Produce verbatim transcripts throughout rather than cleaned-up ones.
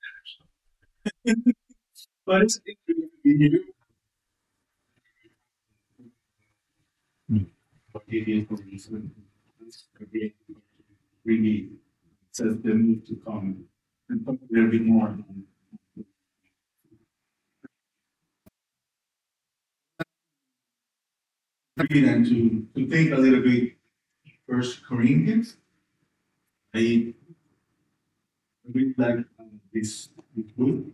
But it's interesting. What it is for reason. It's really says the move to come and talk a little bit more. Read and to, to think a little bit First Corinthians. I really like um, this, this book.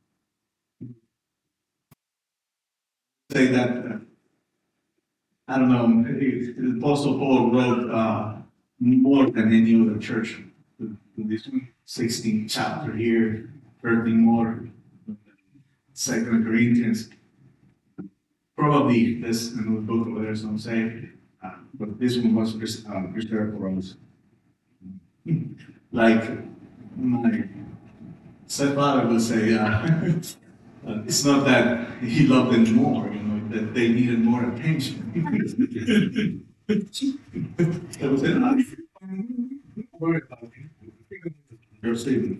Say that uh, I don't know. The Apostle Paul wrote uh, more than any other church. In this sixteenth chapter here, thirteen more. Second Corinthians. Probably this another book over there, some say, uh, but this one was pres- uh, preserved for us. Like my stepfather will say, uh, uh, it's not that he loved them more, you know, that they needed more attention. I was saying, "Ah, don't worry about it. You're saving."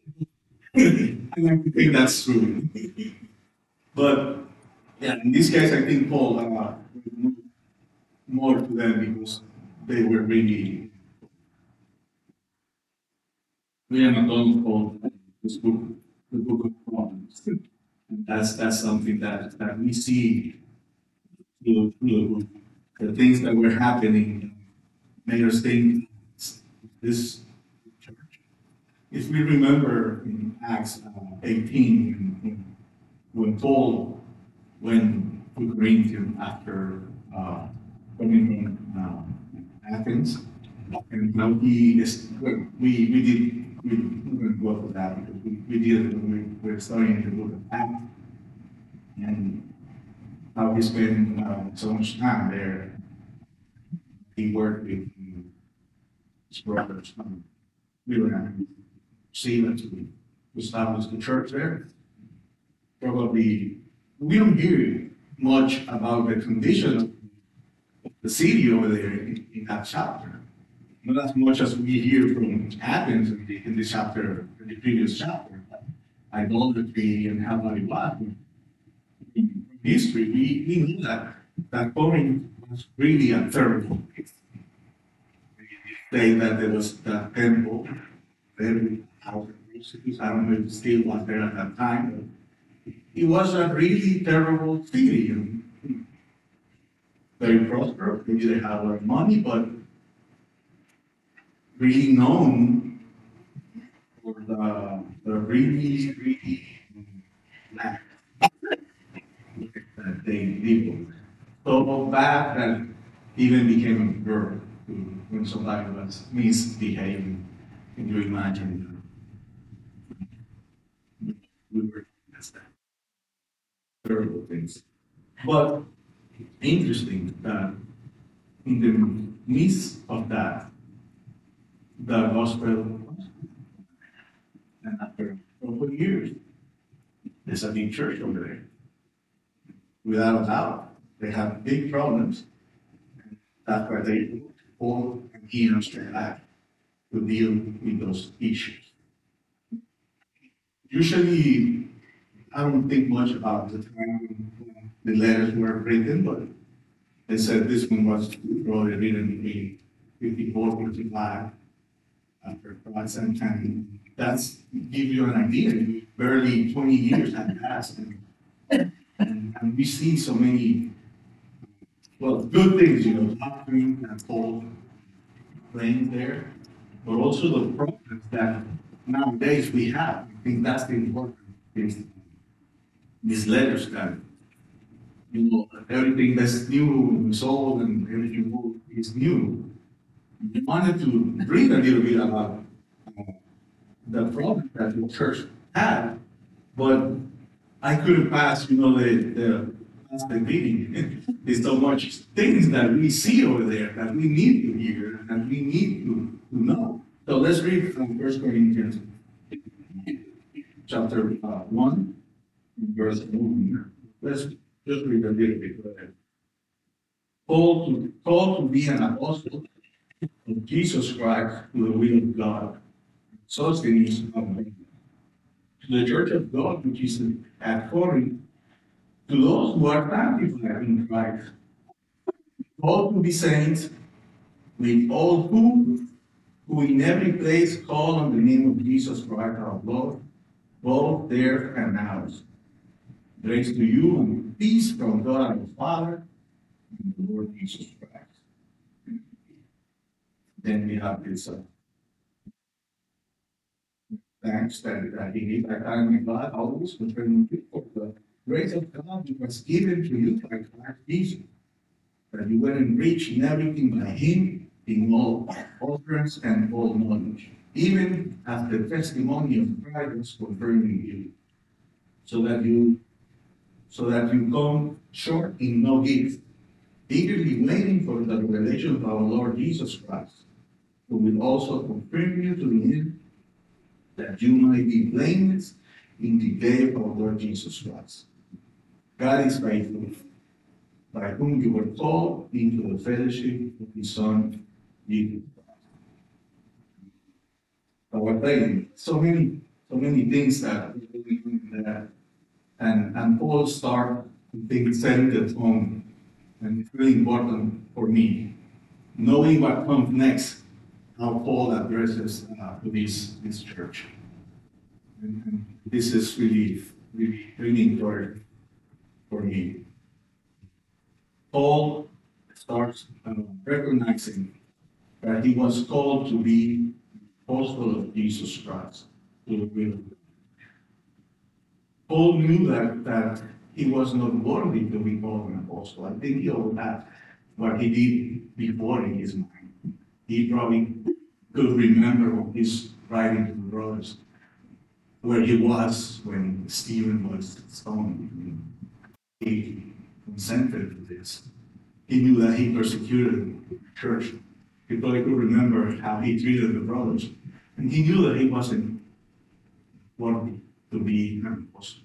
I like to think that's true. But yeah, in this case, I think Paul uh, more to them because they were really, William McDonald called this book the Book of Proverbs. And that's that's something that, that we see through, through the things that were happening made us think this church. If we remember in Acts uh, eighteen, when, when Paul went to Corinthians after uh, coming from uh, Athens, and now he is, we, we did, we didn't go for that because we, we did it when we were studying the book of Acts, and how he spent uh, so much time there. He worked with um, his brothers, um, William, Sheila, to establish the church there. Probably, we don't hear much about the condition of the city over there in, in that chapter. Not as much as we hear from Athens in the, in the chapter, in the previous chapter, like idolatry and how it was. In history, we, we knew that that Corinth was really a terrible place. They say that there was the temple, very thousand years. I don't know if it still was there at that time, but it was a really terrible city. And very prosperous. Maybe they had a lot of money, but really known for the, the really, really lack that they live with. So bad that even became a verb when somebody was misbehaving. Can you imagine? We were that's that terrible things. But interesting that in the midst of that, the gospel, and after a couple of years, there's a big church over there. Without a doubt, they have big problems. That's why they put Paul and Enos back to deal with those issues. Usually, I don't think much about the time when the letters were written, but they said this one was probably written between fifty-four, fifty-five, after quite some time. That's give you an idea. Barely twenty years had passed, and, and, and we see so many, well, good things, you know, doctrine and Paul playing there, but also the problems that nowadays we have. I think that's the important thing. These letters that, you know, everything that's new is old and everything old is new. We wanted to read a little bit about uh, the problem that the church had, but I couldn't pass, you know, the, the past the meeting. There's so much things that we see over there that we need to hear and we need to, to know. So let's read from First Corinthians chapter uh, one, verse one. Let's just read a little bit. Go ahead. Called to, called to be an apostle of Jesus Christ to the will of God. Sosthenes of me. to the church of God, which is at Corinth, to those who are sanctified in Christ, called to be saints, with all who, who in every place call on the name of Jesus Christ our Lord, both there and now. Grace to you and peace from God our Father and the Lord Jesus Christ. Then we have this uh, thanks that, that he gave that time in God, always concerning you for the grace of God which was given to you by Christ Jesus, that you were enriched in everything by him, in all utterance and all knowledge, even as the testimony of Christ was confirmed in you, so that you so that you come short in no gift, eagerly waiting for the revelation of our Lord Jesus Christ, who will also confirm you to the end, that you might be blameless in the day of our Lord Jesus Christ. God is faithful, by whom you were called into the fellowship of his Son, Jesus Christ. Our faith, so many, so many things that we're doing there. And, and Paul start being setting the tone. And it's really important for me, knowing what comes next, how Paul addresses uh, to this, this church. And, and this is really, really, really important for me. Paul starts uh, recognizing that he was called to be apostle of Jesus Christ, to the will of God. Paul knew that, that he was not worthy to be called an apostle. I think he always had what he did before in his mind. He probably could remember of his writing to the brothers, where he was when Stephen was stoned. He consented to this. He knew that he persecuted the church. He probably could remember how he treated the brothers. And he knew that he wasn't worthy to be an apostle.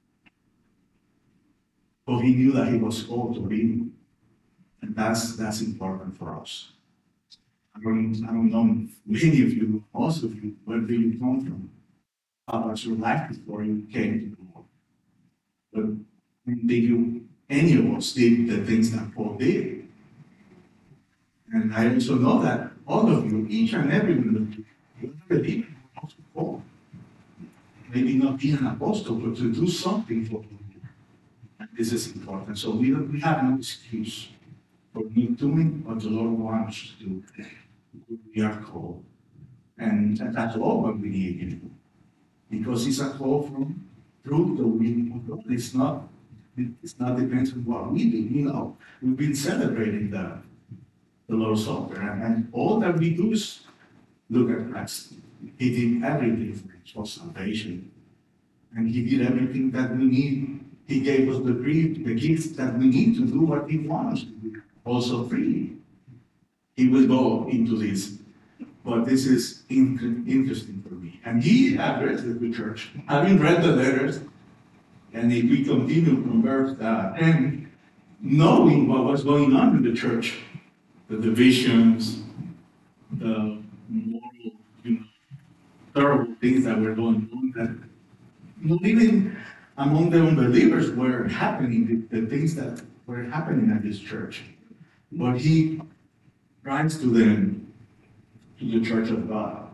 But he knew that he was called to be, and that's that's important for us. I don't, I don't know many of you, most of you, where do you come from? How was your life before you came to the Lord? But did you, any of us did the things that Paul did? And I also know that all of you, each and every one of you, you believe in the Apostle Paul. Maybe not be an apostle, but to do something for the Lord. And this is important. So we, don't, we have no excuse for not doing what the Lord wants us to do. We are called. And, and that's all what we need to do. Because it's a call from through the will of God. It's not, it's not depends on what we do. You know, we've been celebrating the, the Lord's Supper, and, and all that we do is look at Christ. He did everything for us, for salvation. And he did everything that we need. He gave us the, the gifts that we need to do what he wants to do, also freely. He will go into this. But this is in, interesting for me. And he addressed the church. Having read the letters, and if we continue from verse uh, ten, knowing what was going on in the church, the divisions, the moral, you know, terrible things that were going on, that not even among the unbelievers were happening, the, the things that were happening at this church. But he writes to them, to the church of God.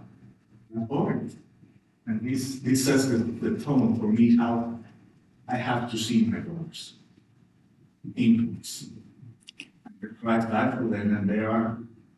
And this, this sets the, the tone for me how I have to see my brothers. Influence. Christ died for them, and they are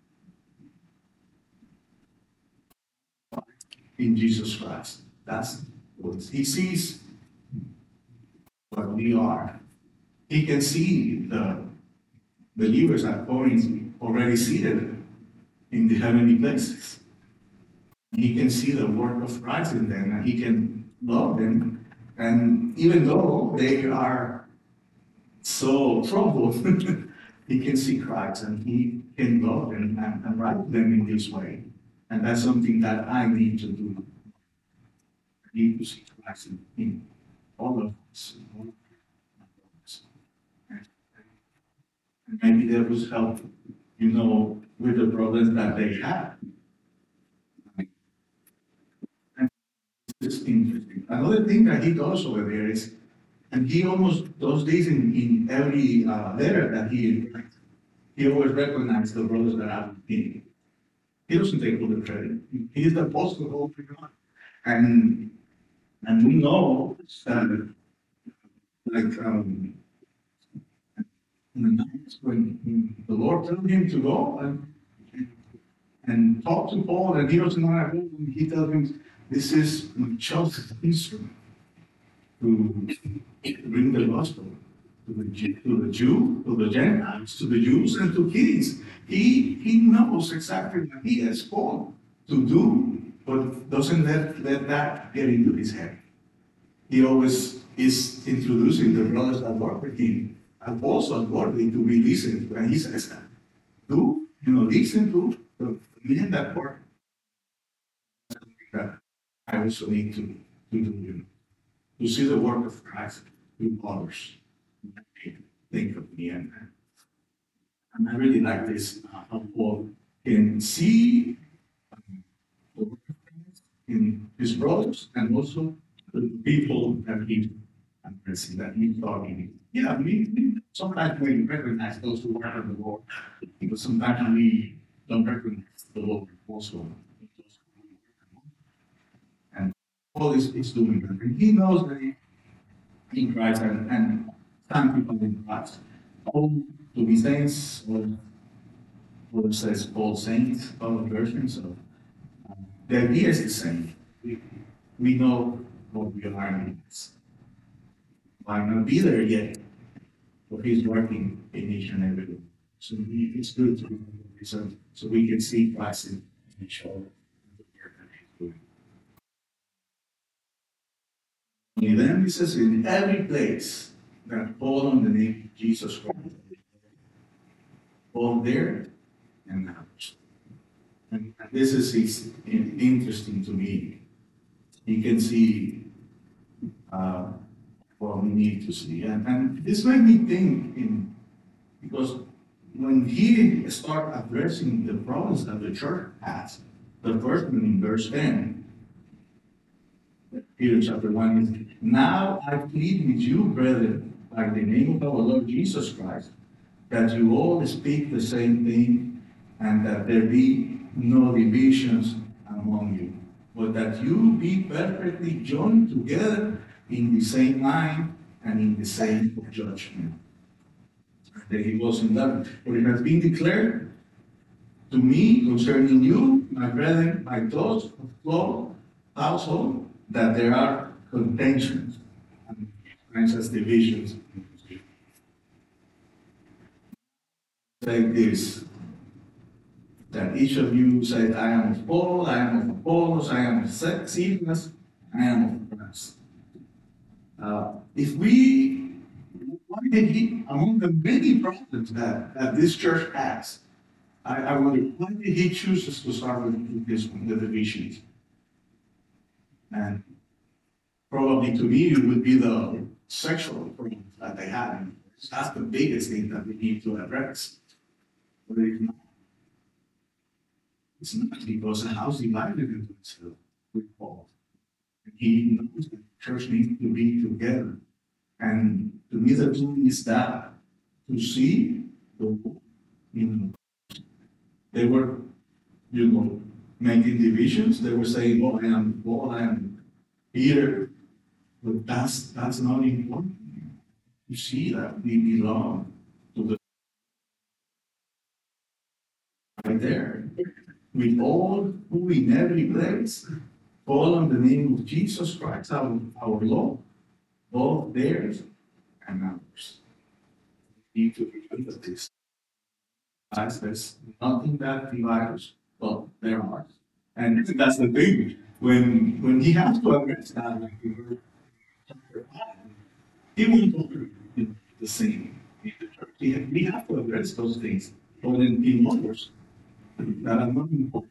in Jesus Christ. That's what he sees what we are. He can see the believers at Corinth already seated in the heavenly places. He can see the work of Christ in them, and he can love them. And even though they are so troubled, he can see Christ, and he can love them and, and write them in this way. And that's something that I need to do. I need to see Christ in, in all of us. All of us. And, and maybe that was help, you know, with the problems that they have. It's interesting. Another thing that he does over there is, and he almost does this in, in every uh, letter that he writes, he always recognizes the brothers that are with him. He doesn't take all the credit. He is the apostle of all God. And and we know that, like, um, in the nights when, when the Lord told him to go and, and talk to Paul, and he doesn't want to go, and he tells him, this is my chosen instrument to bring the gospel to the, Jew, to the Jew, to the Gentiles, to the Jews, and to kings. He, he knows exactly what he has called to do, but doesn't let, let that get into his head. He always is introducing the brothers that work with him, and also worthy to be listened to. And he says that, do, you know, listen to the men that work. That I also need to, to do, you know, to see the work of Christ through others. Think of me, and, and I really like this, uh, how Paul can see um, the work of Christ in his brothers and also the people that he addressing, that he's talking. Yeah, we, we sometimes we recognize those who work for the Lord, because sometimes we don't recognize the Lord also. And Paul is, is doing that. And he knows that he in Christ and, and some people in Christ. All to be saints, or what says Paul saints, other versions of um, the idea is the same. We, we know what we are in this. Might not be there yet, but he's working in each and every day. So we, it's good to remember this, so, so we can see Christ in each other. And then he says, in every place that call on the name of Jesus Christ, both there and now. And this is, is interesting to me. You can see uh, what we need to see. And, and this made me think, in, because when he started addressing the problems that the church has, the first one in verse ten, Peter chapter one is, now I plead with you, brethren, by the name of our Lord Jesus Christ, that you all speak the same thing, and that there be no divisions among you, but that you be perfectly joined together in the same mind and in the same judgment. That he was in that, for it has been declared to me concerning you, my brethren, by those of Paul's household, that there are contentions and as divisions. Like this, that each of you said, I am of Paul, I am of Apollos, I am of Cephas, I am of Christ. Uh, if we, why did he, among the many problems that, that this church has, I, I wonder, why did he choose us to start with this one, the divisions? And probably to me, it would be the sexual problems that they have. That's the biggest thing that we need to address. But it's not. It's not because the house divided into itself with Paul. He knows that the church needs to be together. And to me, the thing is that to see the, you know, they were, you know, making divisions. They were saying, oh, I am Paul, I am Peter. But that's, that's not important. You see that we belong to the right there. We all who in every place call on the name of Jesus Christ, our, our Lord, both theirs and ours. We need to remember this. As there's nothing that divides us, but there are. And that's the thing. When when he has to address that, like we were he won't always be the same in the church. We have, we have to address those things. But in, in others that are not important,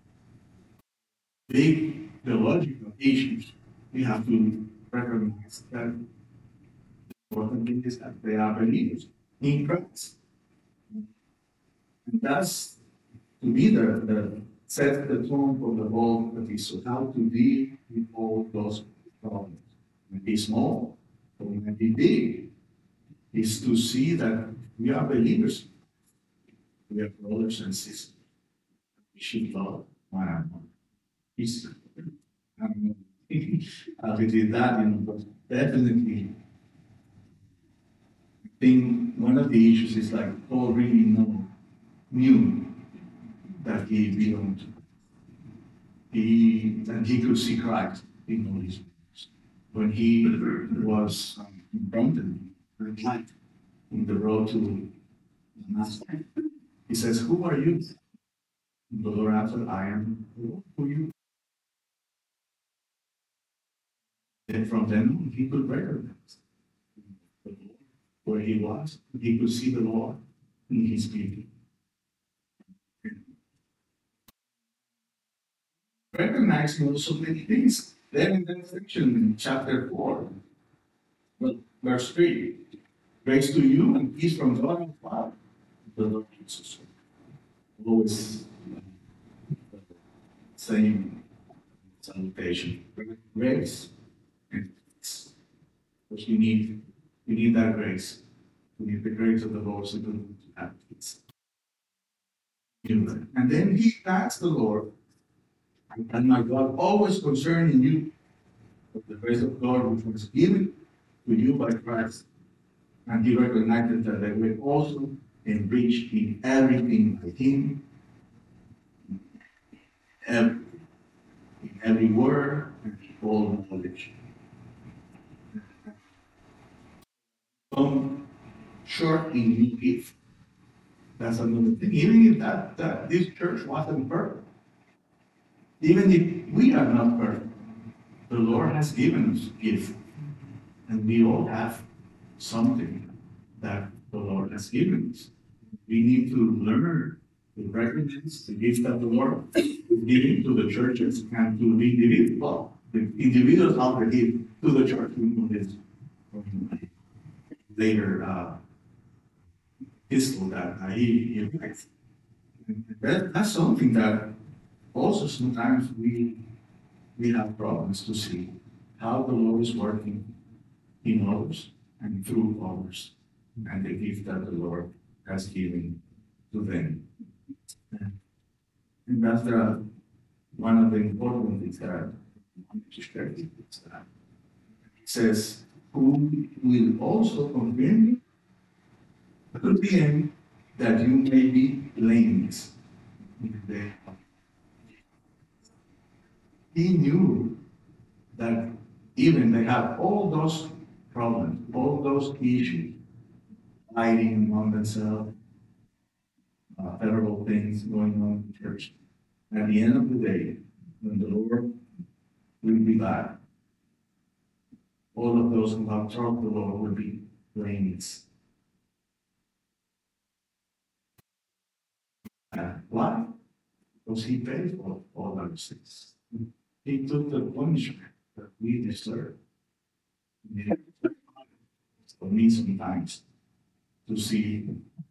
big theological issues, we have to recognize that the important thing is that they are believers in Christ. And that's, to me, the, the, sets the tone for the whole episode, how to deal with all those problems. When he's small, or when he's big, is to see that we are believers. We are brothers and sisters. We should love one another. Peace. I don't know how we did that, you know, but definitely, I think one of the issues is like Paul really know, knew that he belonged to. He, and he could see Christ in all his ways. When he was um, confronted at night in the road to Damascus, he says, "Who are you?" The Lord answered, "I am the Lord who you." And from then on, he could recognize the Lord where he was. He could see the Lord in his people. Recognizing also many things. Then in that section, in chapter four, well, verse three, grace to you and peace from God and Father, the Lord Jesus. Always uh, same salutation. Grace and peace. Because you need, you need that grace. You need the grace of the Lord so to have peace. And then he thanks the Lord, and my God, always concerning you, of the grace of God which was given to you by Christ. And he recognized that they were also enriched in everything by him, every, in every word and in all knowledge. Come short in new gift. That's another thing. Even if that, that this church wasn't perfect, even if we are not perfect, the Lord has given us gift, and we all have something that the Lord has given us. We need to learn to recognize the gift that the Lord is giving to the churches and to the individuals. Well, the individuals are the gift to the church. We know this from later uh, epistle that he, he writes. That, that's something that also sometimes we we have problems to see how the Lord is working in others and through others, and the gift that the Lord has given to them. And that's the, one of the important things that I want to share with you. It says, who will also confirm you to the end that you may be blameless in the day of. He knew that even they have all those problems, all those issues, fighting among themselves, uh, terrible things going on in the church. At the end of the day, when the Lord will be back, all of those who have troubled the Lord will be blameless. Uh, why? Because he paid for all our sins. He took the punishment that we deserve. For me sometimes to see,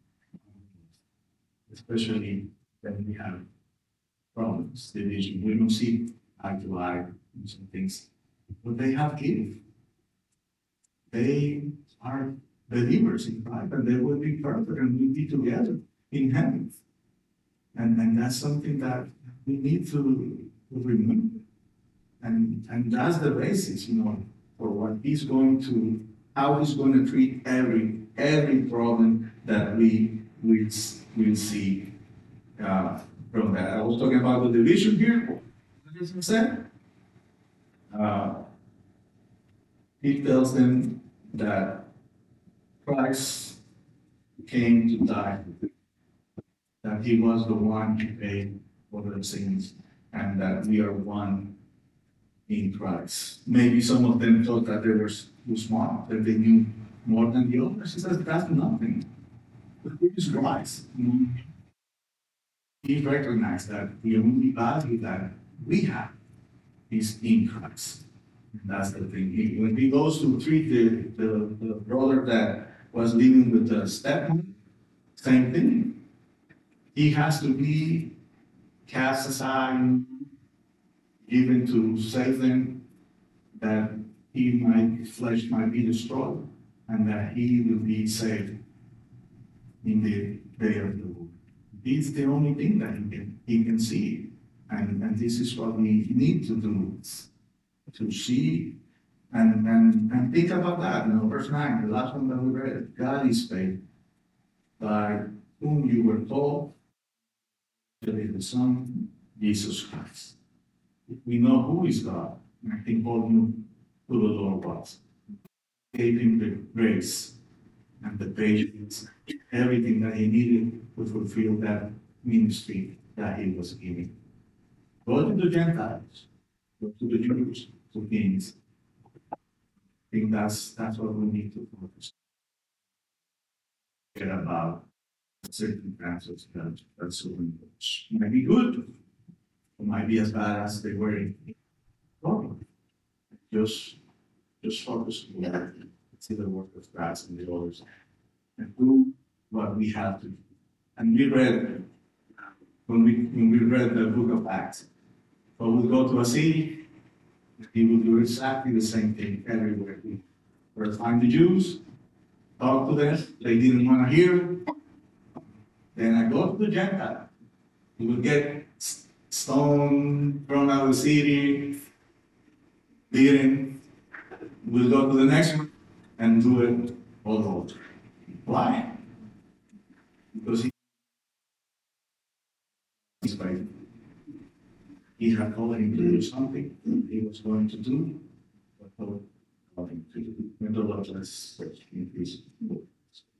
especially when we have problems, division, we don't see eye to eye in some things, but they have gift. They are believers in Christ, and they will be perfect and we'll be together in heaven. And, and that's something that we need to, to remember. And, and that's the basis, you know, for what he's going to, how he's going to treat every every problem that we will, will see uh, from that. I was talking about the division here. What does he say? Uh, he tells them that Christ came to die, that he was the one who paid for their sins, and that we are one in Christ. Maybe some of them thought that they were too smart, that they knew more than the others. He says that's nothing. But who is Christ? He recognized that the only value that we have is in Christ. And that's the thing. He, when he goes to treat the, the, the brother that was living with the stepmom, same thing. He has to be cast aside, given to save them, that he might, flesh might be destroyed, and that he will be saved in the day of the Lord. This is the only thing that he can, he can see. And, and this is what we need to do, to see and, and, and think about that. You know, verse nine, the last one that we read, God is faithful, by whom you were told, to be the Son, Jesus Christ. We know who is God, and I think Paul knew who the Lord was. Gave him the grace and the patience, everything that he needed to fulfill that ministry that he was giving. Go to the Gentiles, go to the Jews, to kings. I think that's that's what we need to focus on. About circumstances that that certain books might be good, or might be as bad as they were in Rome. Just just focus on that. See the work of God and the others, and do what we have to do. And we read when we when we read the book of Acts. But we'll go to a city, he will do exactly the same thing everywhere. We'll find the Jews, talk to them, they didn't want to hear. Then I go to the Gentile. He will get stoned, thrown out of the city, beaten. We'll go to the next one and do it all over. Why? Because he is faithful. He had called him to do something he was going to do, but called him to do. May the Lord bless in peace.